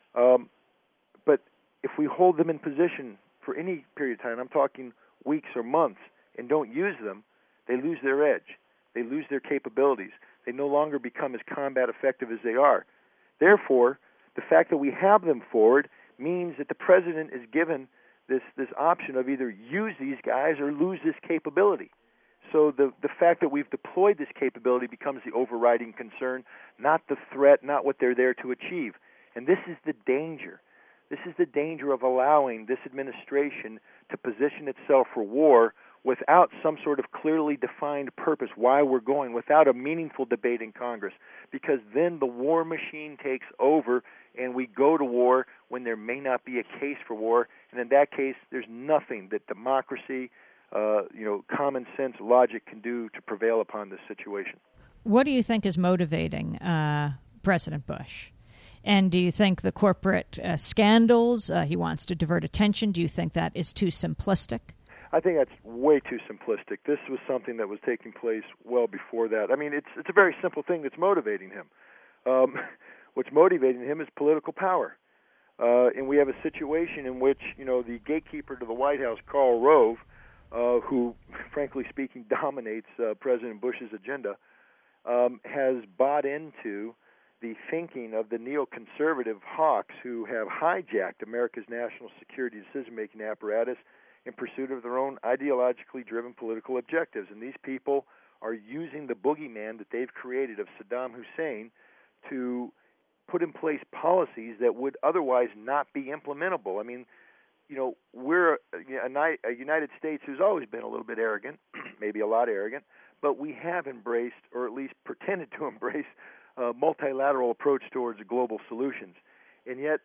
S5: But if we hold them in position for any period of time, I'm talking weeks or months, and don't use them, they lose their edge. They lose their capabilities. They no longer become as combat effective as they are. Therefore, the fact that we have them forward means that the president is given this option of either use these guys or lose this capability. So the fact that we've deployed this capability becomes the overriding concern, not the threat, not what they're there to achieve. And this is the danger. This is the danger of allowing this administration to position itself for war without some sort of clearly defined purpose, why we're going, without a meaningful debate in Congress. Because then the war machine takes over and we go to war when there may not be a case for war. And in that case, there's nothing that democracy, common sense, logic can do to prevail upon this situation.
S1: What do you think is motivating President Bush? And do you think the corporate scandals, he wants to divert attention, do you think that is too simplistic?
S5: I think that's way too simplistic. This was something that was taking place well before that. I mean, it's a very simple thing that's motivating him. What's motivating him is political power. And we have a situation in which, the gatekeeper to the White House, Karl Rove, who, frankly speaking, dominates President Bush's agenda, has bought into the thinking of the neoconservative hawks who have hijacked America's national security decision-making apparatus in pursuit of their own ideologically driven political objectives. And these people are using the boogeyman that they've created of Saddam Hussein to put in place policies that would otherwise not be implementable. I mean, we're a United States who's always been a little bit arrogant, maybe a lot arrogant, but we have embraced, or at least pretended to embrace, a multilateral approach towards global solutions. And yet,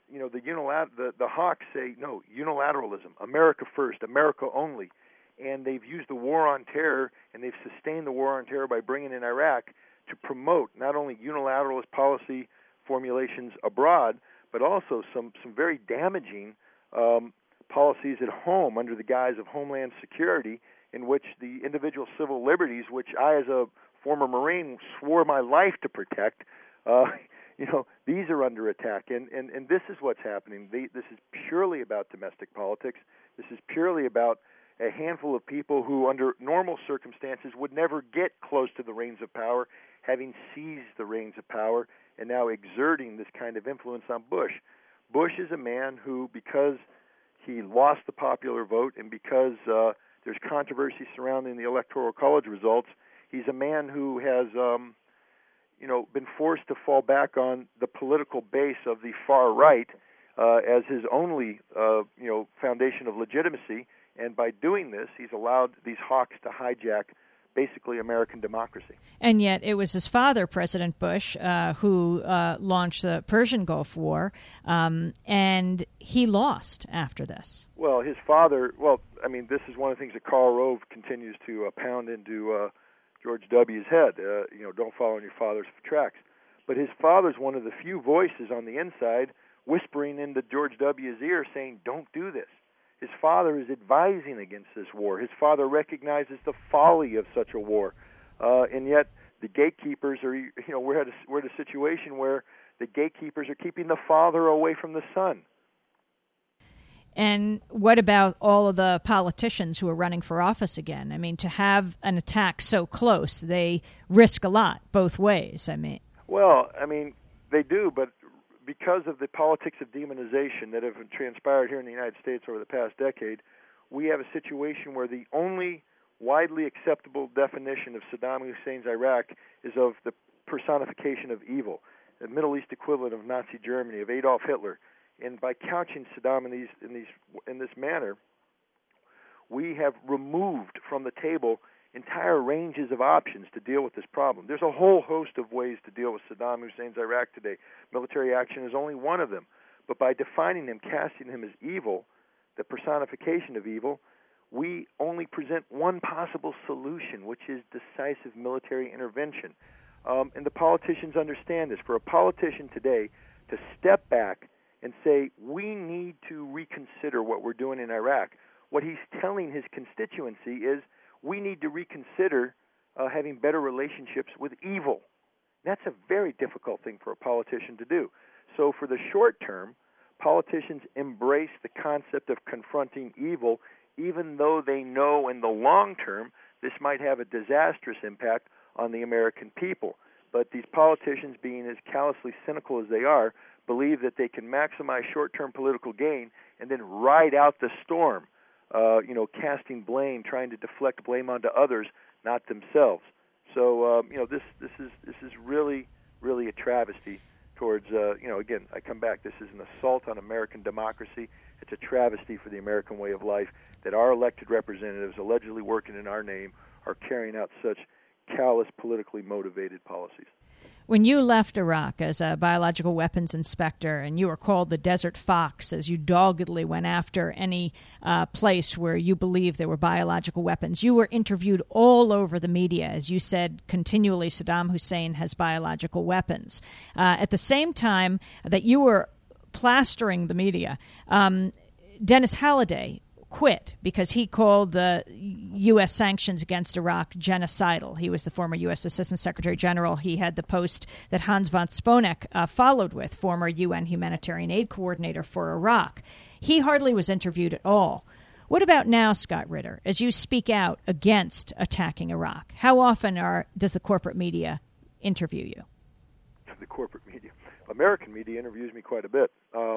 S5: the hawks say, no, unilateralism, America first, America only. And they've used the war on terror, and they've sustained the war on terror by bringing in Iraq to promote not only unilateralist policy formulations abroad, but also some very damaging policies at home under the guise of Homeland Security, in which the individual civil liberties, which I, as a former Marine, swore my life to protect, these are under attack. And this is what's happening. This is purely about domestic politics. This is purely about a handful of people who, under normal circumstances, would never get close to the reins of power, having seized the reins of power and now exerting this kind of influence on Bush. Bush is a man who, because he lost the popular vote and because there's controversy surrounding the Electoral College results, he's a man who has been forced to fall back on the political base of the far right as his only foundation of legitimacy. And by doing this, he's allowed these hawks to hijack basically American democracy.
S1: And yet it was his father, President Bush, who launched the Persian Gulf War, and he lost after this.
S5: Well, his father, this is one of the things that Karl Rove continues to pound into George W.'s head. Don't follow in your father's tracks. But his father's one of the few voices on the inside whispering into George W.'s ear saying, don't do this. His father is advising against this war. His father recognizes the folly of such a war. And yet The gatekeepers are, we're at a situation where the gatekeepers are keeping the father away from the son.
S1: And what about all of the politicians who are running for office again? I mean, to have an attack so close, they risk a lot both ways.
S5: Well, they do, but because of the politics of demonization that have transpired here in the United States over the past decade, we have a situation where the only widely acceptable definition of Saddam Hussein's Iraq is of the personification of evil, the Middle East equivalent of Nazi Germany, of Adolf Hitler. And by couching Saddam in this manner, we have removed from the table entire ranges of options to deal with this problem. There's a whole host of ways to deal with Saddam Hussein's Iraq today. Military action is only one of them. But by defining him, casting him as evil, the personification of evil, we only present one possible solution, which is decisive military intervention. And the politicians understand this. For a politician today to step back and say, we need to reconsider what we're doing in Iraq, what he's telling his constituency is, we need to reconsider having better relationships with evil. That's a very difficult thing for a politician to do. So for the short term, politicians embrace the concept of confronting evil, even though they know in the long term this might have a disastrous impact on the American people. But these politicians, being as callously cynical as they are, believe that they can maximize short-term political gain and then ride out the storm, casting blame, trying to deflect blame onto others, not themselves. So, this is really, really a travesty towards, again, I come back, this is an assault on American democracy. It's a travesty for the American way of life that our elected representatives, allegedly working in our name, are carrying out such callous, politically motivated policies.
S1: When you left Iraq as a biological weapons inspector, and you were called the Desert Fox as you doggedly went after any place where you believed there were biological weapons, you were interviewed all over the media. As you said, continually, Saddam Hussein has biological weapons. At the same time that you were plastering the media, Dennis Halliday quit because he called the U.S. sanctions against Iraq genocidal. He was the former U.S. Assistant Secretary General. He had the post that Hans von Sponeck followed with, former UN humanitarian aid coordinator for Iraq. He hardly was interviewed at all. What about now, Scott Ritter, as you speak out against attacking Iraq? How often does the corporate media interview you?
S5: The corporate media. American media interviews me quite a bit.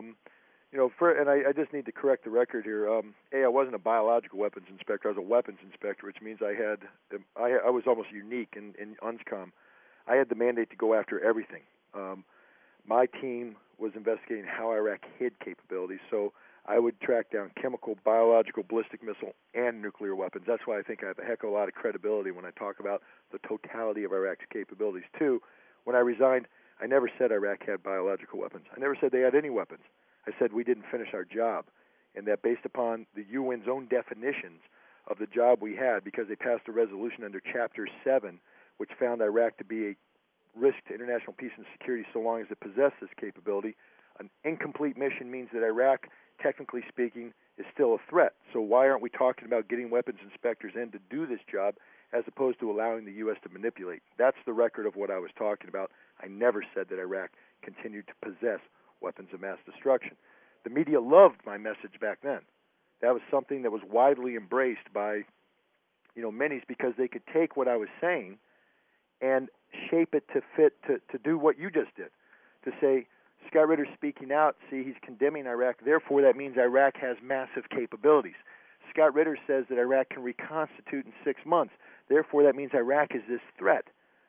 S5: I just need to correct the record here. I wasn't a biological weapons inspector. I was a weapons inspector, which means I was almost unique in UNSCOM. I had the mandate to go after everything. My team was investigating how Iraq hid capabilities, so I would track down chemical, biological, ballistic missile, and nuclear weapons. That's why I think I have a heck of a lot of credibility when I talk about the totality of Iraq's capabilities. Too, when I resigned, I never said Iraq had biological weapons. I never said they had any weapons. I said we didn't finish our job, and that based upon the UN's own definitions of the job we had, because they passed a resolution under Chapter 7, which found Iraq to be a risk to international peace and security so long as it possessed this capability, an incomplete mission means that Iraq, technically speaking, is still a threat. So why aren't we talking about getting weapons inspectors in to do this job as opposed to allowing the U.S. to manipulate? That's the record of what I was talking about. I never said that Iraq continued to possess weapons of mass destruction. The media loved my message back then. That was something that was widely embraced by, many, because they could take what I was saying and shape it to fit to do what you just did. To say, Scott Ritter's speaking out, see, he's condemning Iraq, therefore that means Iraq has massive capabilities. Scott Ritter says that Iraq can reconstitute in 6 months, therefore that means Iraq is this threat.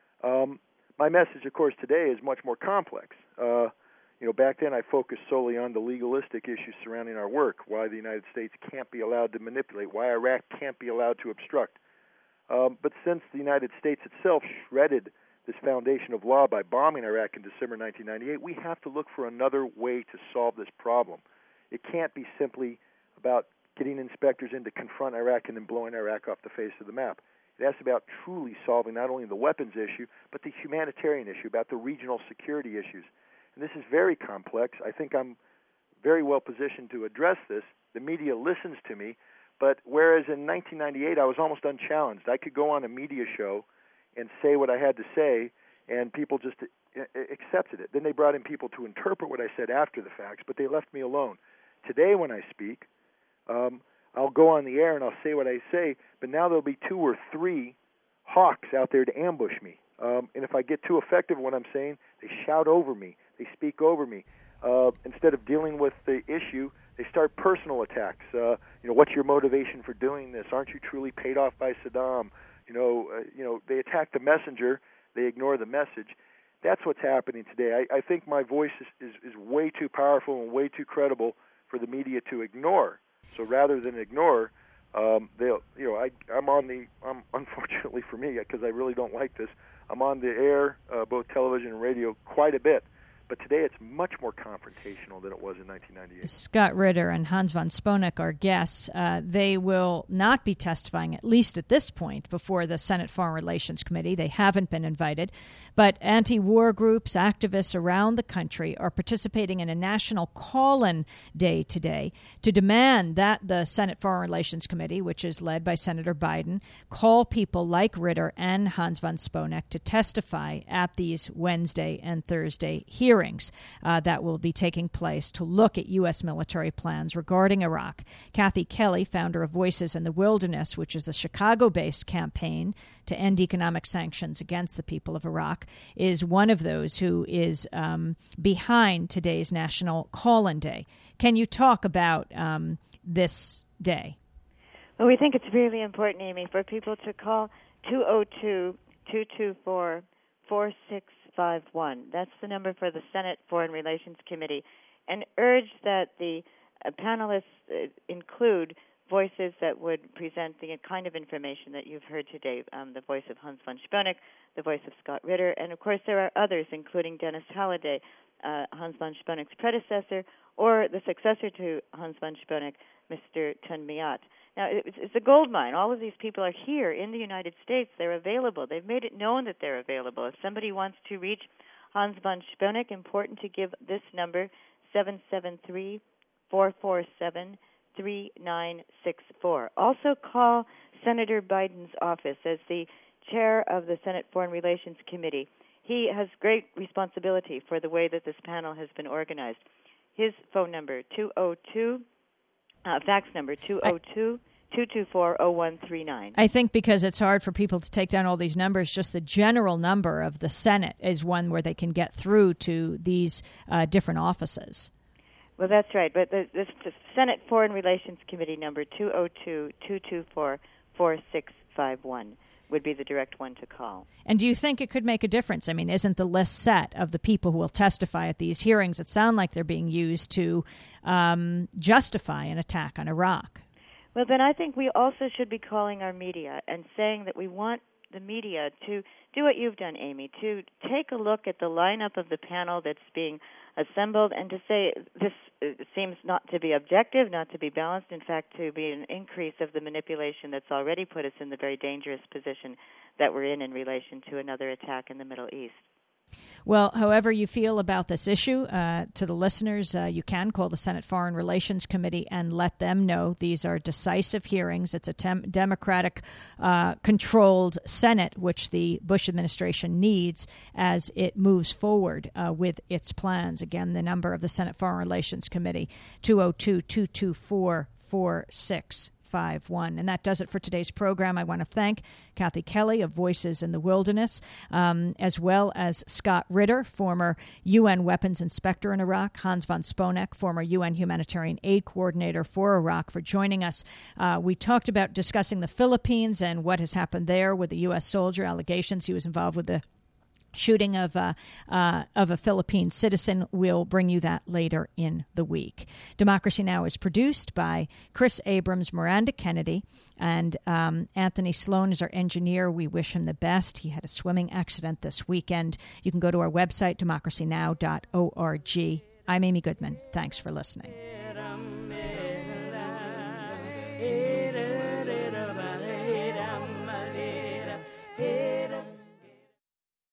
S5: My message, of course, today is much more complex. Back then I focused solely on the legalistic issues surrounding our work, why the United States can't be allowed to manipulate, why Iraq can't be allowed to obstruct. But since the United States itself shredded this foundation of law by bombing Iraq in December 1998, we have to look for another way to solve this problem. It can't be simply about getting inspectors in to confront Iraq and then blowing Iraq off the face of the map. It has to be about truly solving not only the weapons issue, but the humanitarian issue, about the regional security issues. And this is very complex. I think I'm very well positioned to address this. The media listens to me, but whereas in 1998 I was almost unchallenged. I could go on a media show and say what I had to say, and people just accepted it. Then they brought in people to interpret what I said after the facts, but they left me alone. Today when I speak, I'll go on the air and I'll say what I say, but now there'll be 2 or 3 hawks out there to ambush me. And if I get too effective in what I'm saying, they shout over me. They speak over me. Instead of dealing with the issue, they start personal attacks. What's your motivation for doing this? Aren't you truly paid off by Saddam? They attack the messenger. They ignore the message. That's what's happening today. I think my voice is way too powerful and way too credible for the media to ignore. So rather than ignore, unfortunately for me, because I really don't like this, I'm on the air, both television and radio, quite a bit. But today it's much more confrontational than it was in 1998.
S1: Scott Ritter and Hans von Sponeck are guests. They will not be testifying, at least at this point, before the Senate Foreign Relations Committee. They haven't been invited. But anti-war groups, activists around the country are participating in a national call-in day today to demand that the Senate Foreign Relations Committee, which is led by Senator Biden, call people like Ritter and Hans von Sponeck to testify at these Wednesday and Thursday hearings that will be taking place to look at U.S. military plans regarding Iraq. Kathy Kelly, founder of Voices in the Wilderness, which is the Chicago-based campaign to end economic sanctions against the people of Iraq, is one of those who is behind today's National Call-In Day. Can you talk about this day?
S7: Well, we think it's really important, Amy, for people to call 202-224-4651. That's the number for the Senate Foreign Relations Committee, and urge that the panelists include voices that would present the kind of information that you've heard today, the voice of Hans von Sponeck, the voice of Scott Ritter, and of course there are others, including Dennis Halliday, Hans von Sponeck's predecessor, or the successor to Hans von Sponeck, Mr. Tun Myat. Now, it's a gold mine. All of these people are here in the United States. They're available. They've made it known that they're available. If somebody wants to reach Hans von Sponeck, important to give this number, 773-447-3964. Also call Senator Biden's office as the chair of the Senate Foreign Relations Committee. He has great responsibility for the way that this panel has been organized. His phone number, fax number 202-224-0139.
S1: I think because it's hard for people to take down all these numbers, just the general number of the Senate is one where they can get through to these different offices.
S7: Well, that's right. But the Senate Foreign Relations Committee number 202-224-4651 would be the direct one to call.
S1: And do you think it could make a difference? I mean, isn't the list set of the people who will testify at these hearings that sound like they're being used to justify an attack on Iraq?
S7: Well, then I think we also should be calling our media and saying that we want the media to do what you've done, Amy, to take a look at the lineup of the panel that's being assembled and to say this seems not to be objective, not to be balanced, in fact, to be an increase of the manipulation that's already put us in the very dangerous position that we're in relation to another attack in the Middle East.
S1: Well, however you feel about this issue, to the listeners, you can call the Senate Foreign Relations Committee and let them know these are decisive hearings. It's a Democratic-controlled Senate, which the Bush administration needs as it moves forward with its plans. Again, the number of the Senate Foreign Relations Committee, 202-224-4651. And that does it for today's program. I want to thank Kathy Kelly of Voices in the Wilderness, as well as Scott Ritter, former UN weapons inspector in Iraq, Hans von Sponeck, former UN humanitarian aid coordinator for Iraq, for joining us. We talked about discussing the Philippines and what has happened there with the U.S. soldier, allegations he was involved with the shooting of a Philippine citizen. We'll bring you that later in the week. Democracy Now! Is produced by Chris Abrams, Miranda Kennedy, and Anthony Sloan is our engineer. We wish him the best. He had a swimming accident this weekend. You can go to our website, democracynow.org. I'm Amy Goodman. Thanks for listening.